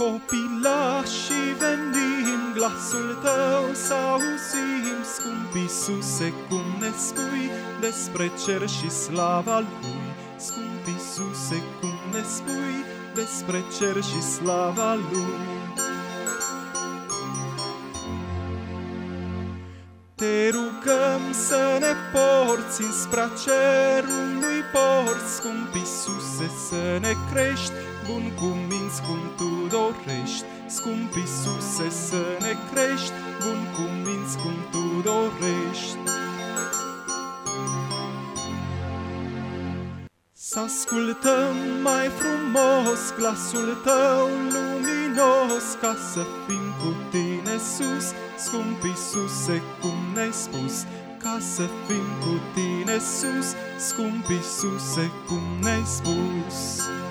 Copilașii venim, glasul tău să auzim, scump Iisuse, cum ne spui despre cer și slava Lui. Scump Iisuse, cum ne spui despre cer și slava Lui. Te rugăm să ne porți înspre cerul lui porți, scump Iisuse, să ne crești, bun cuminți cum Tu dorești. Scump Iisuse, să ne crești, bun cuminți cum Tu dorești. Să ascultăm mai frumos glasul Tău luminos, ca să fim cu Tine sus, scump Iisuse, cum ne-ai spus. Ca să fim cu Tine sus, scump Iisuse, cum ne-ai spus.